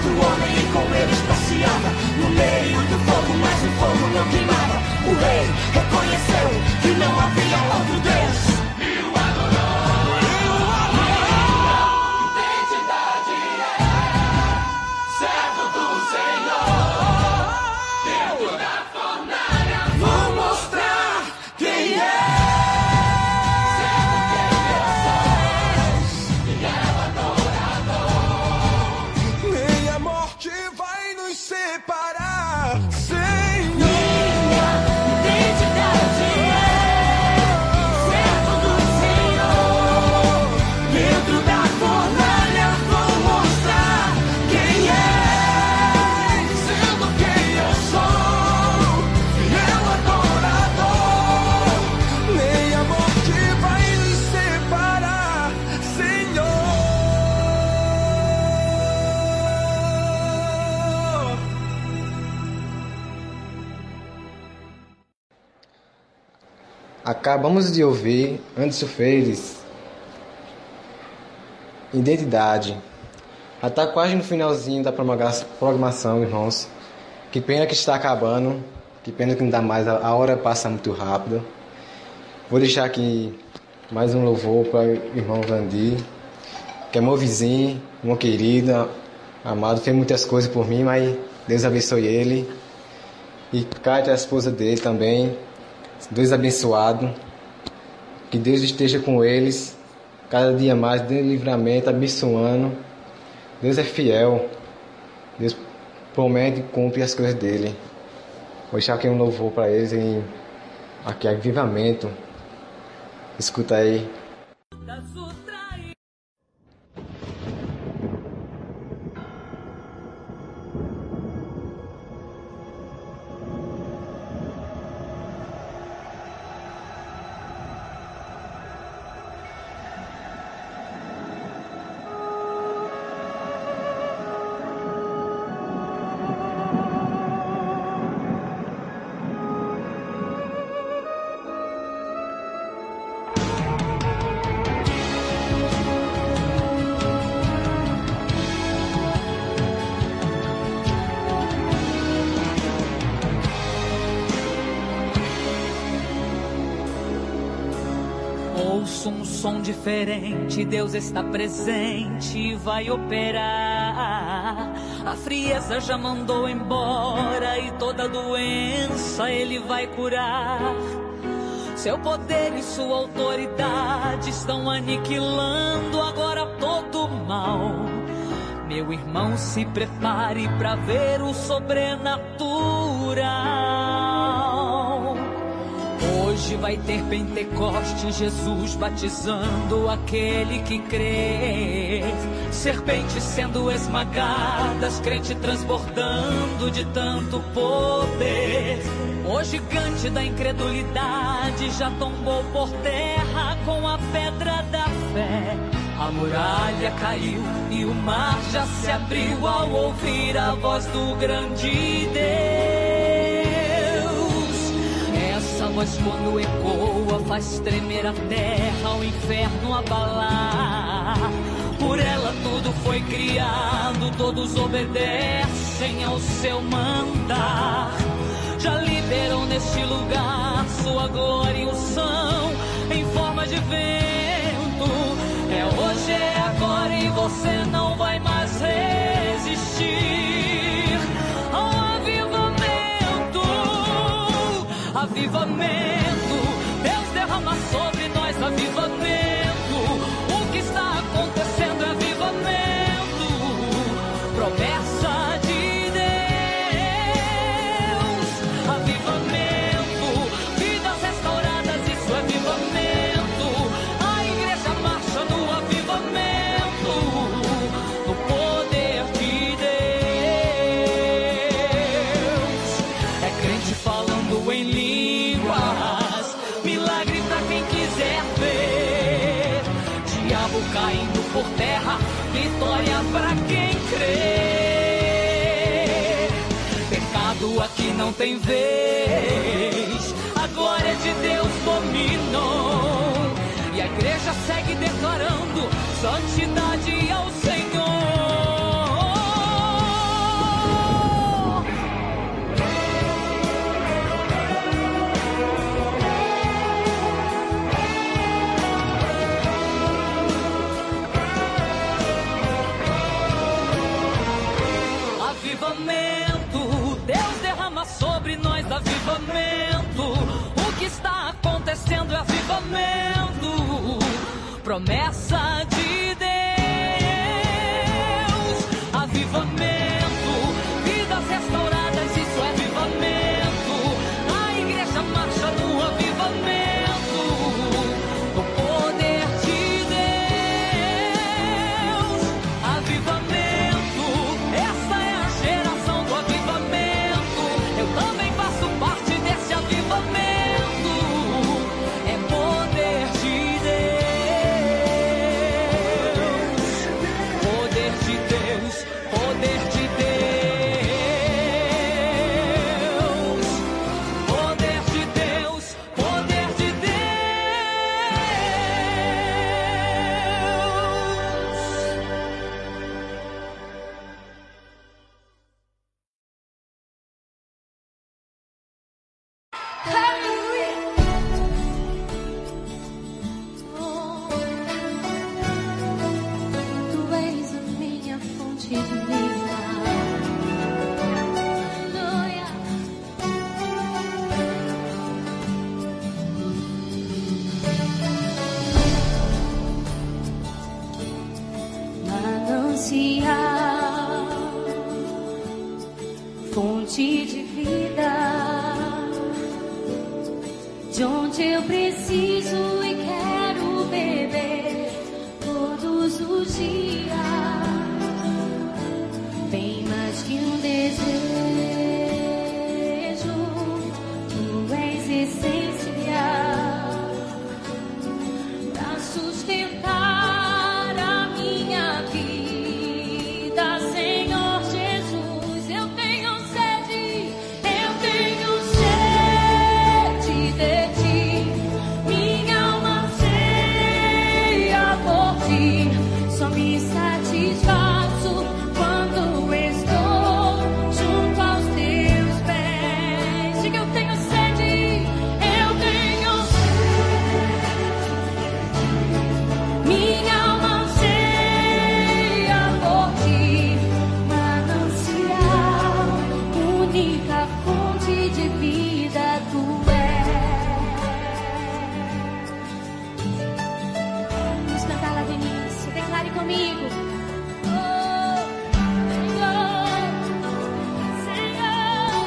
quarto homem e com ele passeava no meio do fogo, mas o fogo não queimava. O rei reconheceu que não havia outro Deus. Acabamos de ouvir Anderson Freires, Identidade. Já está quase no finalzinho da programação, irmãos. Que pena que está acabando, que pena que não dá mais, a hora passa muito rápido. Vou deixar aqui mais um louvor para o irmão Vandir, que é meu vizinho, meu querido, amado, fez muitas coisas por mim, mas Deus abençoe ele. E Cátia, a esposa dele também, dois abençoados, que Deus esteja com eles, cada dia mais, dando livramento, abençoando. Deus é fiel, Deus promete e cumpre as coisas dele. Vou deixar aqui um louvor para eles, aqui avivamento. Escuta aí. Ouço um som diferente, Deus está presente e vai operar. A frieza já mandou embora e toda doença Ele vai curar. Seu poder e sua autoridade estão aniquilando agora todo o mal. Meu irmão, se prepare para ver o sobrenatural. Hoje vai ter Pentecoste, Jesus batizando aquele que crê. Serpentes sendo esmagadas, crente transbordando de tanto poder. O gigante da incredulidade já tombou por terra com a pedra da fé. A muralha caiu e o mar já se abriu ao ouvir a voz do grande Deus. Essa voz quando ecoa faz tremer a terra, o inferno abalar. Por ela tudo foi criado, todos obedecem ao seu mandar. Já liberou neste lugar sua glória e unção em forma de vento. É hoje, é agora e você não vai mais resistir ao avivamento. Avivamento, Deus derrama sobre nós avivamento. O que está acontecendo é avivamento. Promessa de Deus, avivamento. Vidas restauradas, isso é avivamento. A igreja marcha no avivamento, no poder de Deus. É crente falando em línguas, milagre pra quem quiser ver. Diabo caindo por terra, vitória pra quem crê. Pecado aqui não tem vez, a glória de Deus dominou. E a igreja segue declarando santidade ao Senhor. promessa de Deus. Avivamento, vidas restauradas, isso é avivamento. A igreja marcha no avivamento, no poder de Deus. Avivamento, essa é a geração do avivamento. Eu também faço parte desse avivamento. É poder de Deus, poder de Deus, poder de Deus, poder de Deus, poder de Tu és a minha fonte de vida. Aleluia. Manancial, fonte de vida, de onde eu preciso e quero beber todos os dias. Bem mais que um desejo, tu és essencial para sustentar a minha vida, Senhor Jesus. Eu tenho sede de ti, minha alma anseia por ti. Só me satisfaço quando estou junto aos teus pés. Diga, eu tenho sede, eu tenho sede. Minha alma anseia por ti, manancial, única fonte de vida tu és. Vamos cantar lá do início, declare comigo. Oh, Senhor,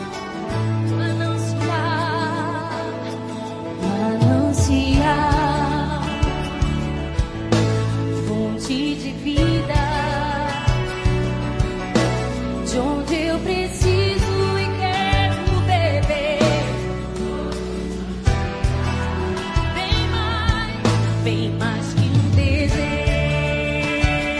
manancial, manancial, fonte de vida, de onde eu preciso e quero beber. Bem mais que um desejo,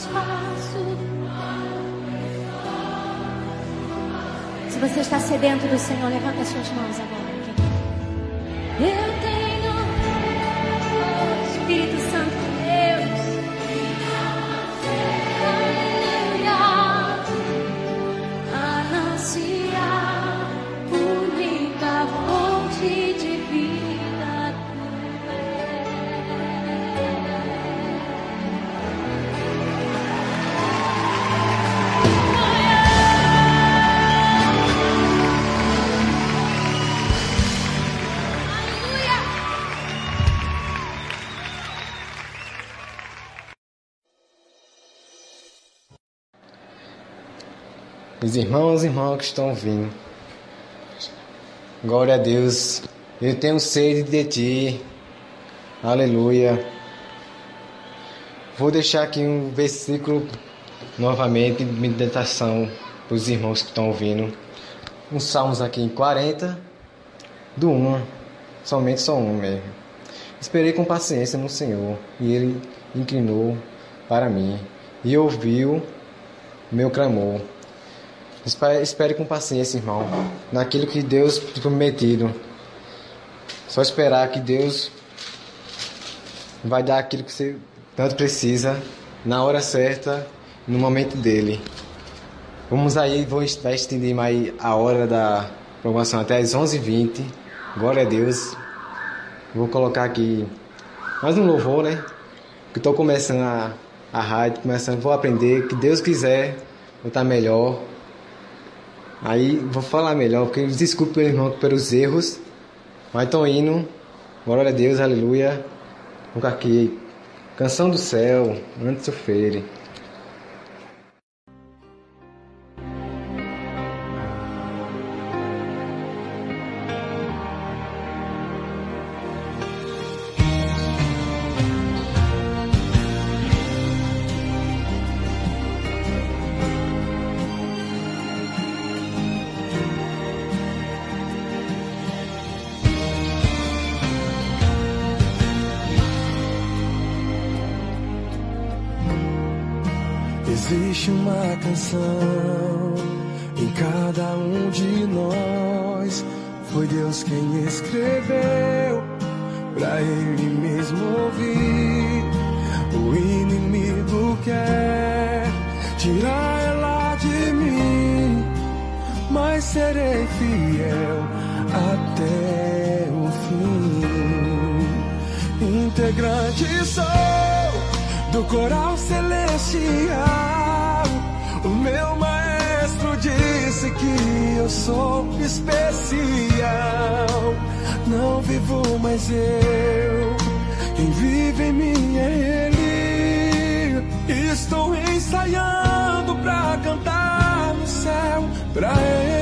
espaço. Se você está sedento do Senhor, levanta as suas mãos agora. Eu tenho Espírito Santo de Deus. Aleluia. Anunciar única fonte de vida. Os irmãos e irmãs que estão vindo, glória a Deus, eu tenho sede de ti, aleluia. Vou deixar aqui um versículo novamente de meditação para os irmãos que estão ouvindo. Um Salmos aqui em 40, do 1, somente só um mesmo. Esperei com paciência no Senhor, e Ele inclinou para mim, e ouviu meu clamor. Espere com paciência, irmão, naquilo que Deus te prometido. Só esperar que Deus vai dar aquilo que você tanto precisa, na hora certa, no momento dele. Vamos aí, vai estender mais a hora da programação até as 11h20. Glória a Deus. Vou colocar aqui mais um louvor, né? Que estou começando a rádio, vou aprender, que Deus quiser, vou estar melhor. Aí vou falar melhor, porque desculpe pelo irmão pelos erros, mas estão indo, glória a Deus, aleluia. Vou aqui, Canção do Céu, antes do feire. Existe uma canção em cada um de nós. Foi Deus quem escreveu pra Ele mesmo ouvir. O inimigo quer tirar ela de mim, mas serei fiel até o fim. Integrante sou do coral celestial. O meu maestro disse que eu sou especial. Não vivo mais eu, quem vive em mim é Ele. Estou ensaiando pra cantar no céu pra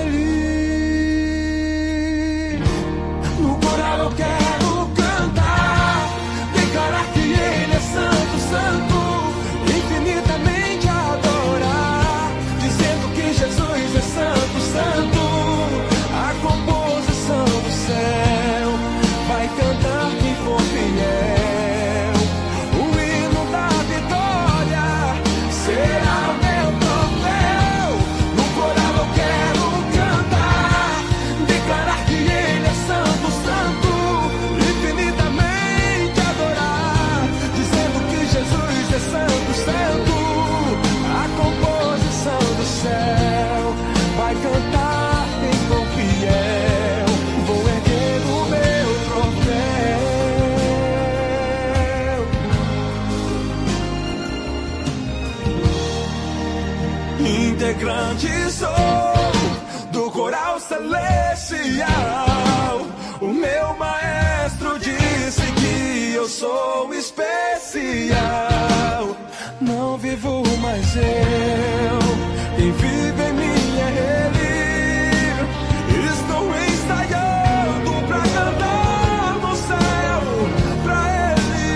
Ele. No coral eu quero cantar, declarar que Ele é santo, santo, infinitamente adorar, dizendo que Jesus é santo, santo. A composição do céu vai cantar quem for fiel. O hino da vitória será o meu troféu. No coral eu quero cantar, declarar que Ele é santo, santo, infinitamente adorar, dizendo que Jesus é santo, santo. A composição do céu vai cantar quem for fiel. Vou erguer o meu troféu. Integrante sou do coral celestial. O meu maestro disse que eu sou especial. Não vivo mais eu, quem vive em mim é Ele. Estou ensaiando pra cantar no céu pra Ele.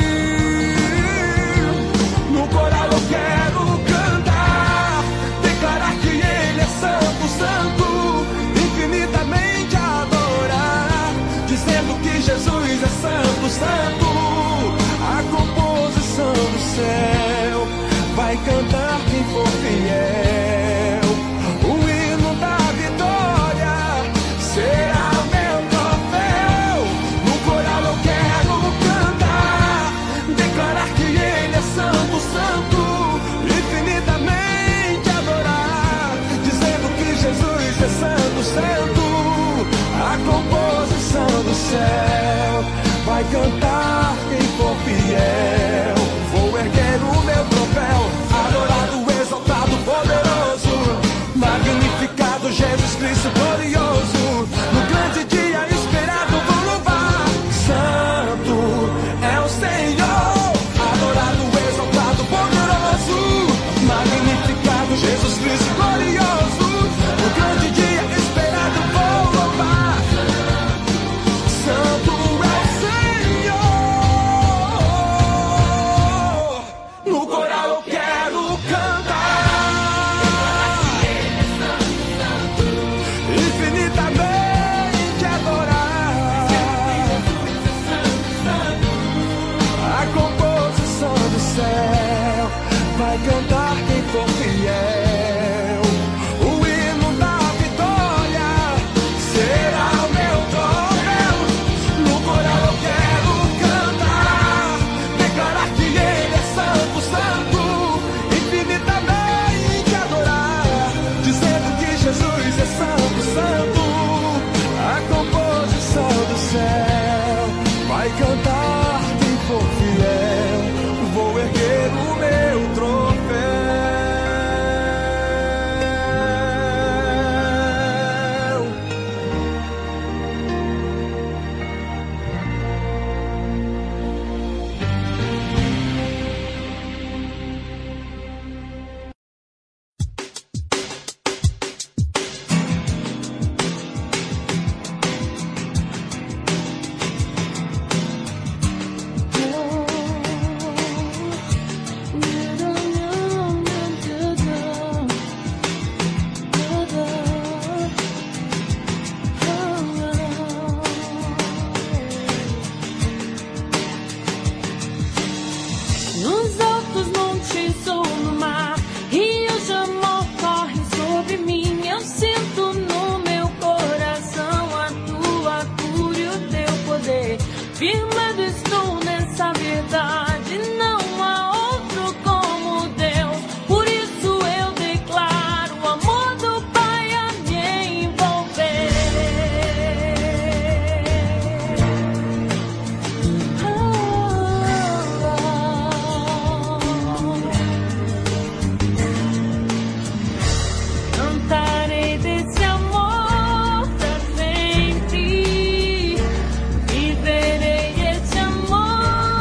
No coral eu quero cantar, declarar que Ele é santo, santo, infinitamente adorar, dizendo que Jesus é santo, santo. A composição do céu vai cantar quem for fiel. O hino da vitória será o meu troféu. No coral eu quero cantar, declarar que Ele é santo, santo, infinitamente adorar, dizendo que Jesus é santo, santo. A composição do céu vai cantar quem for fiel. Vou erguer o meu troféu, adorado, exaltado, poderoso, magnificado Jesus Cristo glorioso. No grande dia esperado vou louvar. Santo é o Senhor, adorado, exaltado, poderoso, magnificado Jesus Cristo glorioso. No grande dia esperado vou louvar. Santo é o Senhor. No coral eu quero cantar, infinitamente adorar. A composição do céu vai cantar quem for fiel. O hino da vitória será o meu troféu. No coral eu quero cantar, declarar que Ele é santo, santo, infinitamente adorar, dizendo que Jesus é santo, santo. A composição do céu vai cantar quem for fiel. Vou erguer o meu troféu. Nos altos montes ou no mar, rios de amor correm sobre mim. Eu sinto no meu coração a tua cura e o teu poder. Firmado estou nessa verdade, não há outro como Deus. Por isso eu declaro o amor do Pai a me envolver. Cantarei desse amor pra sempre, viverei esse amor.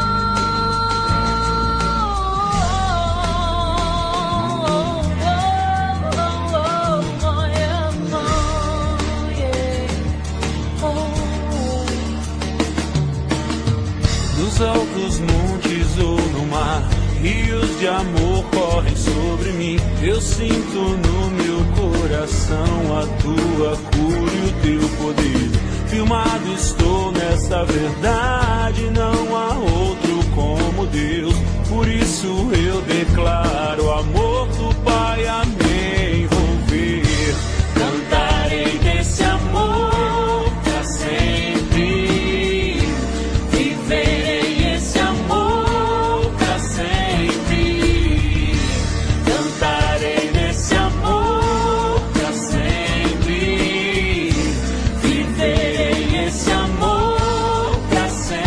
Nos altos montes ou no mar, rios de amor correm sobre mim. Eu sinto no meu coração a tua cura e o teu poder. Firmado estou nessa verdade, não há outro como Deus. Por isso eu declaro o amor do Pai a me envolver. Cantarei desse amor pra sempre, viverei esse amor pra sempre. Cantarei desse amor pra sempre, viverei esse amor pra sempre.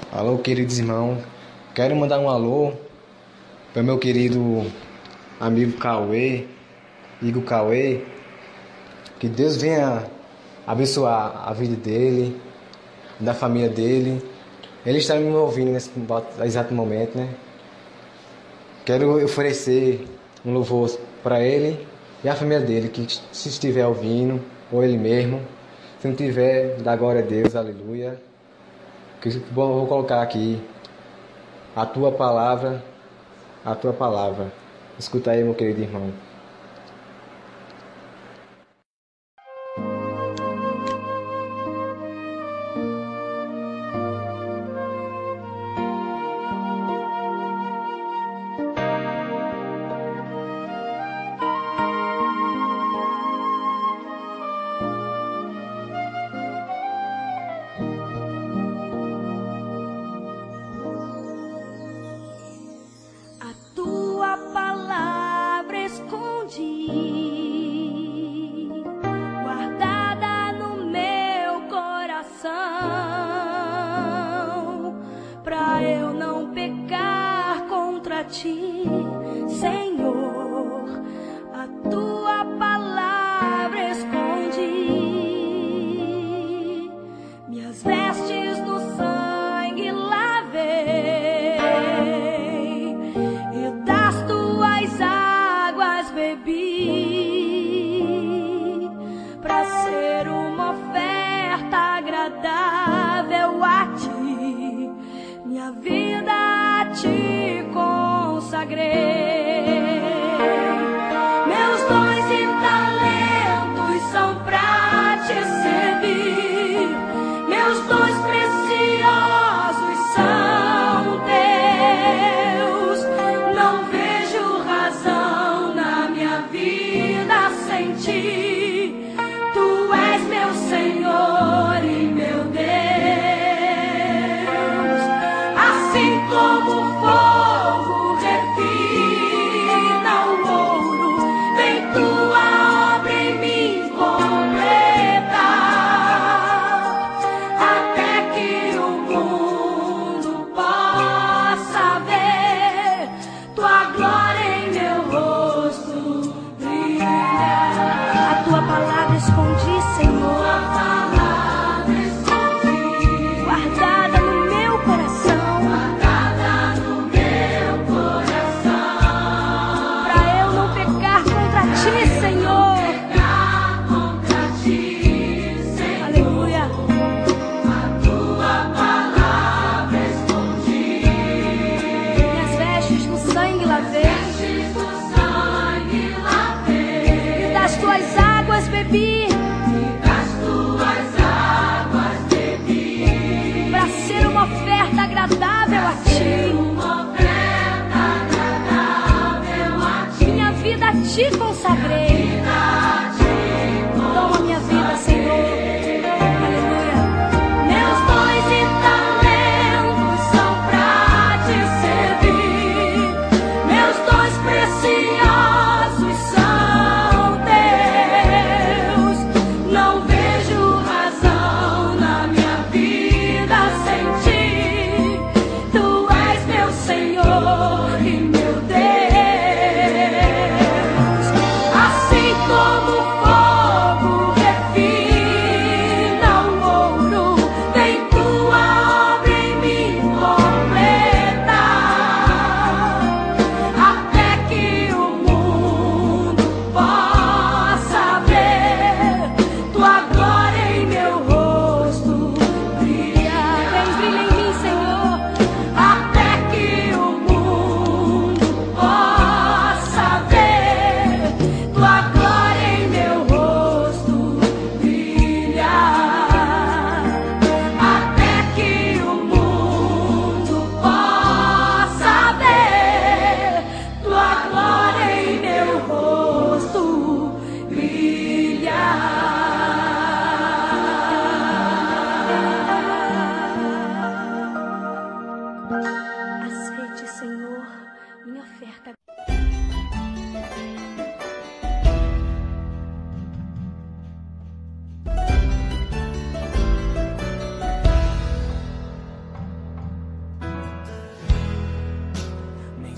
Alô, queridos irmãos. Quero mandar um alô para meu querido amigo Cauê, Igor Cauê. Que Deus venha abençoar a vida dele, da família dele. Ele está me ouvindo nesse exato momento, né? Quero oferecer um louvor para ele e a família dele, que se estiver ouvindo, ou ele mesmo, se não tiver, dá glória a Deus, aleluia. Que eu vou colocar aqui a tua palavra. Escuta aí, meu querido irmão.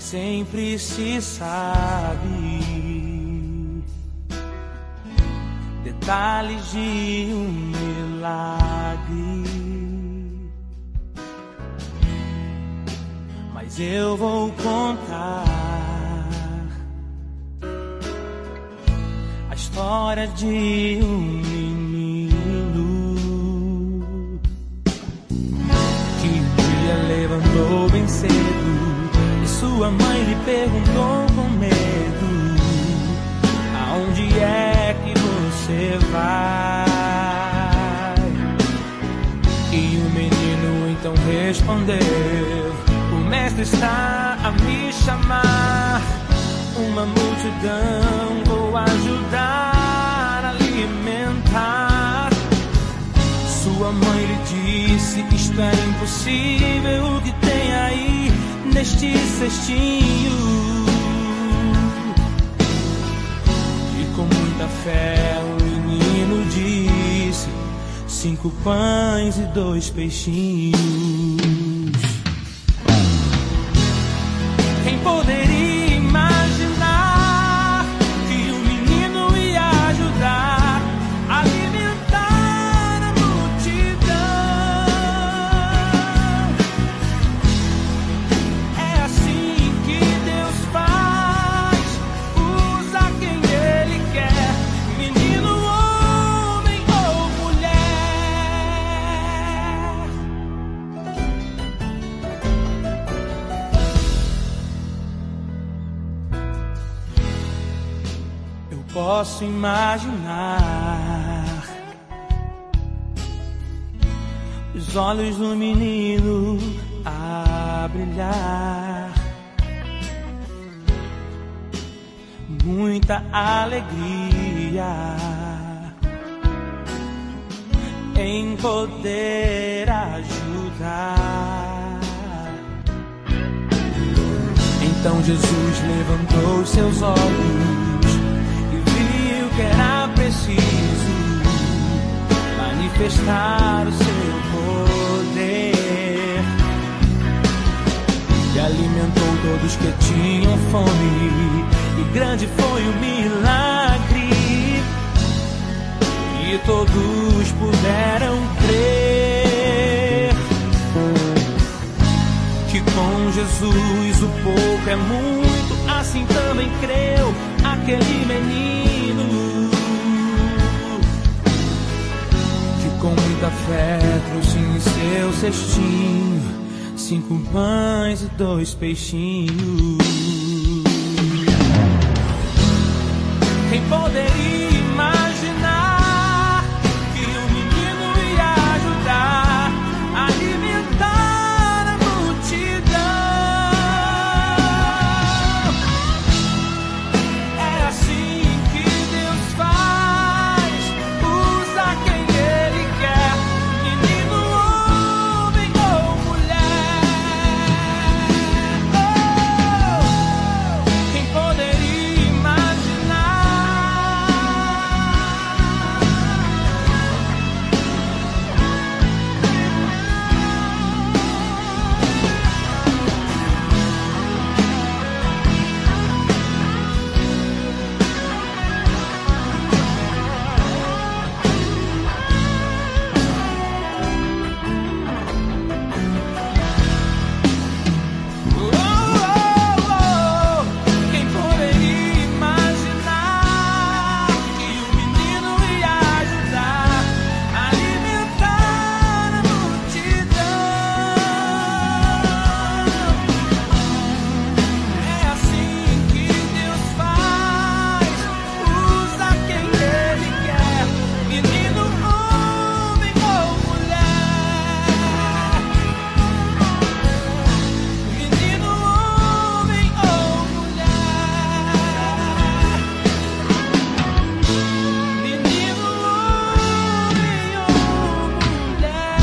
sempre se sabe detalhes de um milagre. Mas eu vou contar a história de um menino que um dia levantou bem cedo e sua mãe lhe perguntou com medo: aonde é que você vai? E o menino então respondeu: o mestre está a me chamar. Uma multidão vou ajudar a alimentar. Sua mãe lhe disse: isto é impossível, o que tem aí neste cestinho? E com muita fé o menino disse: 5 pães e 2 peixinhos. Quem poderia imaginar que um menino ia ajudar a alimentar a multidão? É assim que Deus faz, usa quem Ele quer, menino, homem ou mulher. Eu posso imaginar os olhos do menino a brilhar, muita alegria em poder ajudar. Então Jesus levantou seus olhos e viu que era preciso manifestar o seu poder, e alimentou todos que tinham fome, e grande foi o milagre, e todos puderam crer que com Jesus o pouco é muito. Assim também creu aquele menino que com muita fé trouxe em seu cestinho 5 pães e 2 peixinhos. Quem poderia imaginar que o menino ia ajudar a alimentar a multidão? É assim que Deus faz, usa quem Ele quer, menino, homem ou mulher. Quem poderia imaginar? Quem poderia imaginar que o menino ia ajudar a alimentar a multidão? É assim que Deus faz, usa quem Ele quer, menino, homem ou mulher. Menino, homem ou mulher. Menino, homem ou mulher.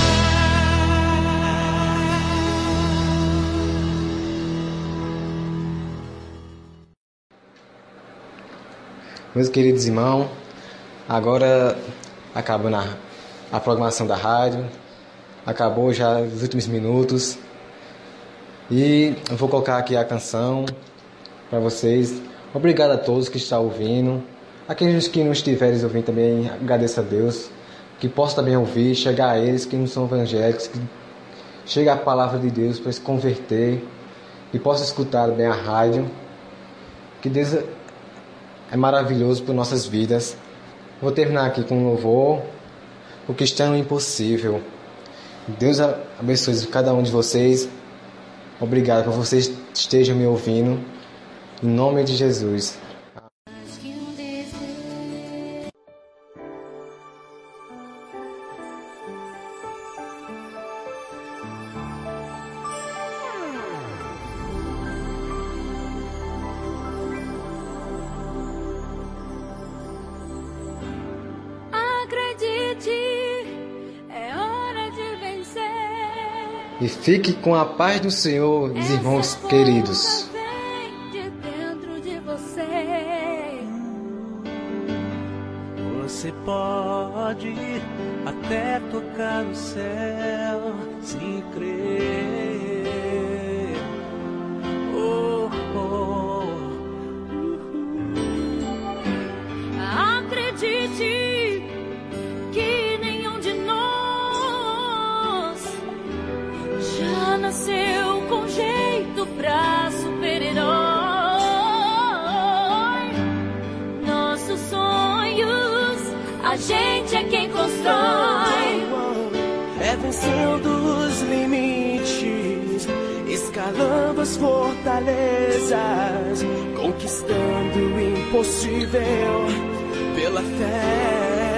Meus queridos irmãos, agora acabando a programação da rádio, acabou já os últimos minutos. E eu vou colocar aqui a canção para vocês. Obrigado a todos que estão ouvindo. Aqueles que não estiverem ouvindo também, agradeço a Deus. Que possa também ouvir, chegar a eles que não são evangélicos, que chegue a palavra de Deus para se converter e possa escutar bem a rádio. Que Deus é maravilhoso por nossas vidas. Vou terminar aqui com um louvor, o cristão é impossível. Deus abençoe cada um de vocês. Obrigado por vocês estejam me ouvindo. Em nome de Jesus. E fique com a paz do Senhor, os irmãos queridos. Você pode até tocar o céu se crer. Oh, oh. Acredite que nenhum de nós já nasceu com jeito pra super-herói. Nossos sonhos, a gente é quem constrói. É vencendo os limites, escalando as fortalezas, conquistando o impossível pela fé.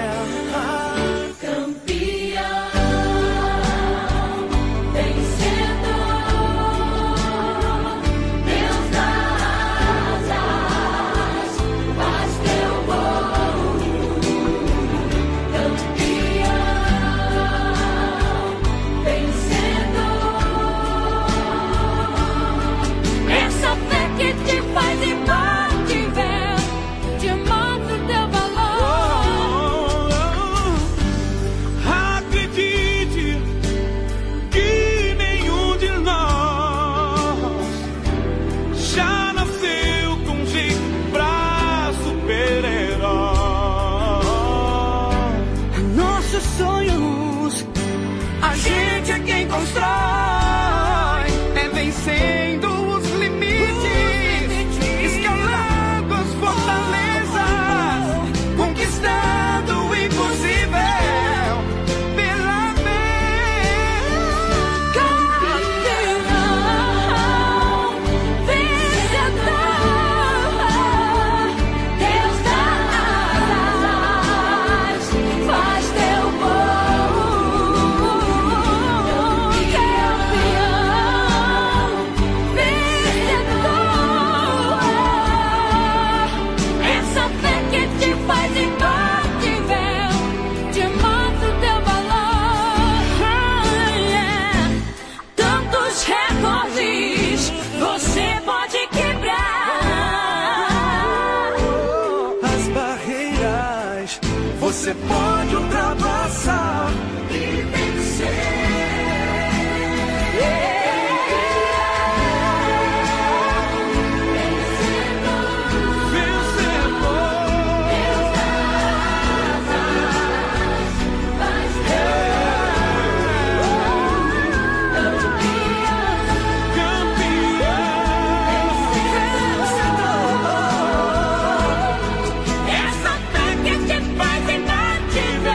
Você pode ultrapassar e vencer. Essa fé que te faz imbatível.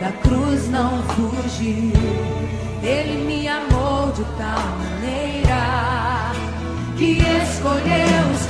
da cruz não fugiu. Ele me amou de tal maneira que escolheu